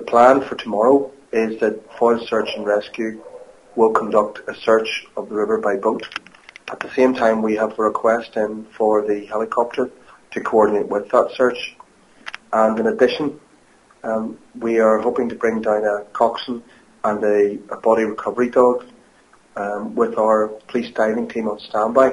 plan for tomorrow is that Foyle Search and Rescue will conduct a search of the river by boat. At the same time, we have a request in for the helicopter to coordinate with that search. And in addition, we are hoping to bring down a coxswain and a body recovery dog with our police diving team on standby.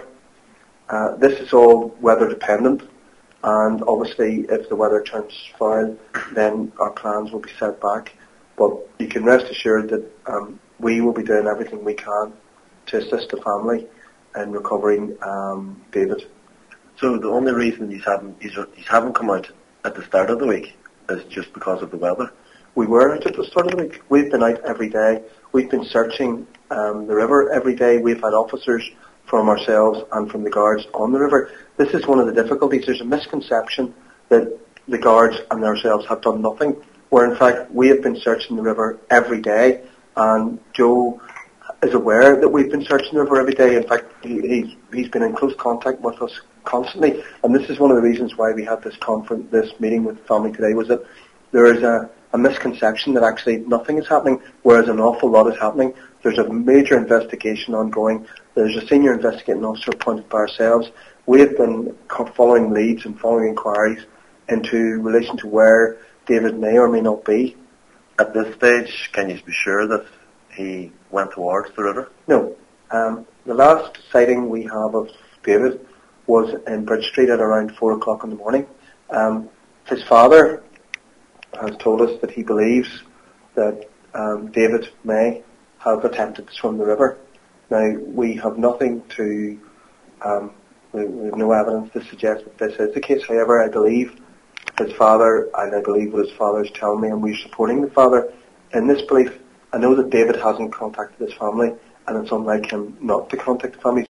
This is all weather dependent, and obviously if the weather turns foul, then our plans will be set back. But you can rest assured that we will be doing everything we can to assist the family in recovering David. So the only reason you haven't come out at the start of the week is just because of the weather? We were out at the start of the week. We've been out every day. We've been searching the river every day. We've had officers from ourselves and from the guards on the river. This is one of the difficulties. There's a misconception that the guards and ourselves have done nothing, where in fact we have been searching the river every day, and Joe is aware that we've been searching the river every day. In fact, he's been in close contact with us constantly, and this is one of the reasons why we had this meeting with the family today, was that there is a misconception that actually nothing is happening, whereas an awful lot is happening. There's a major investigation ongoing. There's a senior investigating officer appointed by ourselves. We have been following leads and following inquiries into relation to where David may or may not be. At this stage, can you be sure that he went towards the river? No. The last sighting we have of David was in Bridge Street at around 4 o'clock in the morning. His father has told us that he believes that David may have attempted to swim the river. Now, we have nothing to, we have no evidence to suggest that this is the case. However, I believe his father, and I believe what his father is telling me, and we're supporting the father in this belief. I know that David hasn't contacted his family, and it's unlike him not to contact the family.